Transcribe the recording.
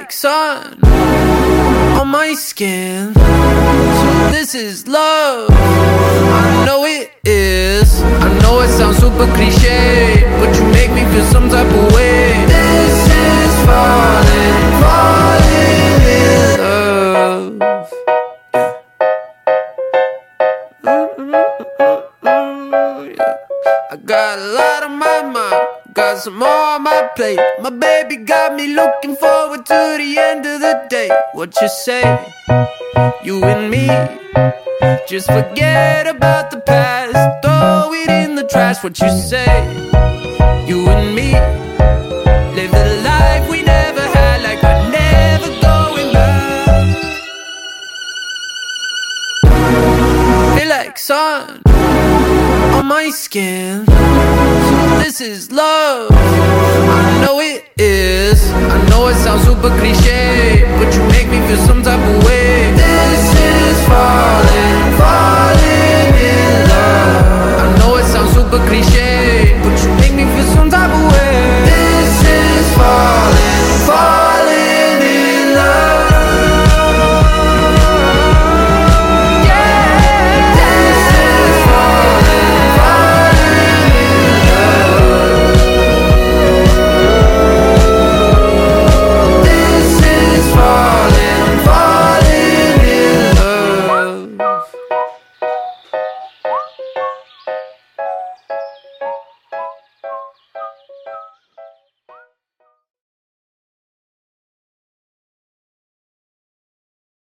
like sun on my skin. So this is love, I know it is. I know it sounds super cliche, but you make me feel some type of way. This is falling in love. I got a lot on my mind, got some more on my plate. My baby got me looking forward to the end of the day. What you say? You and me, just forget about the past, throw it in the trash. What you say? You and me, live the life we never had, like we're never going back. Feel like sun on my skin. So this is love, I know it is. I know it sounds super cliche, but you make me feel sometimes